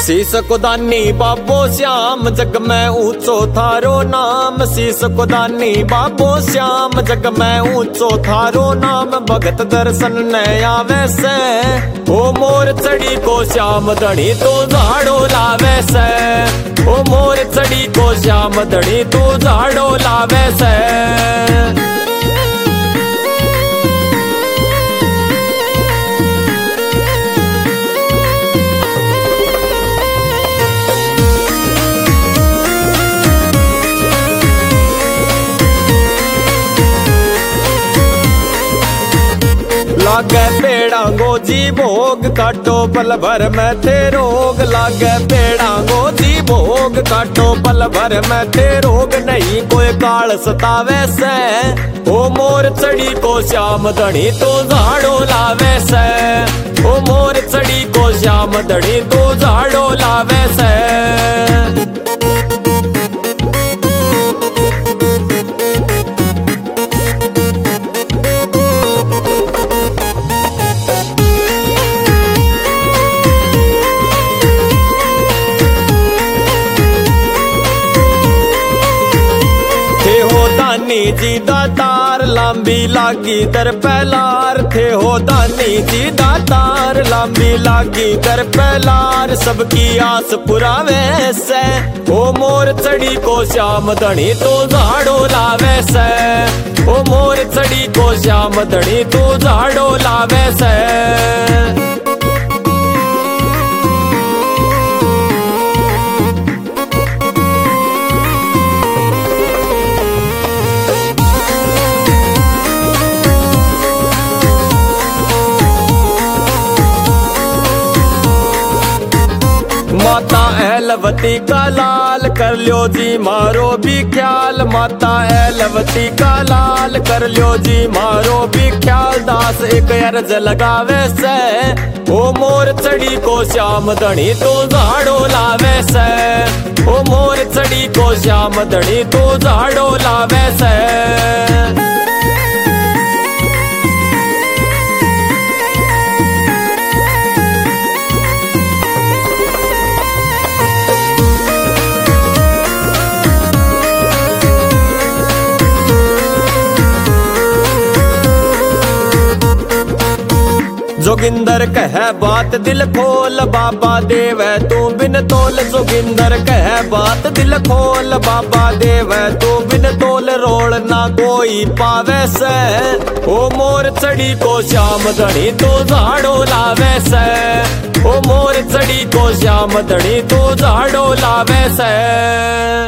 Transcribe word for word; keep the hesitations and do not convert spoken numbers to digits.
शीश को दानी बाबो श्याम जग में ऊंचो थारो नाम। शीश को दानी बाबो श्याम जग में ऊंचो थारो नाम। भगत दर्शन न आवे से ओ मोर चढ़ी को श्याम धनी तो झाड़ो लावे से। ओ मोर चढ़ी को श्याम धनी तो झाड़ो लावे से। लागे पेड़ा गोजी भोग काटो पल भर में थे रोग। लागे पेड़ा गोजी भोग काटो पल भर में थे रोग। नहीं कोई काल सतावे से ओ मोर चढ़ी को श्याम धनी तो झाड़ो लावे से। ओ मोर चढ़ी को श्याम धनी तो झाड़ो लावे से। दानी जी दातार लांबी लागी दर पहलार। थे हो दानी जी दातार लांबी लागी दर पहलार। सबकी आस पुरावे से ओ मोर चढ़ी को श्याम धनी तो झाड़ो लावे से। ओ मोर चढ़ी को श्याम धनी तो झाड़ो लावे से। माता एलवती का लाल कर लियो जी मारो भी ख्याल। माता एलवती का लाल कर लियो जी मारो भी ख्याल। दास एक अर्ज लगावे से ओ मोर चढ़ी को श्याम धनी तो झाड़ो लावे से। ओ मोर चढ़ी को श्याम धनी तो झाड़ो लावे से। जोगिंदर कह बात दिल खोल बाबा देव तू बिन तोल। जोगिंदर कह बात दिल खोल बाबा देव तू बिन तोल। रोल ना कोई पावे से ओ मोर चढ़ी को श्याम धनी तो झाड़ो लावे से। ओ मोर चढ़ी को श्याम धनी तो झाड़ो लावे से।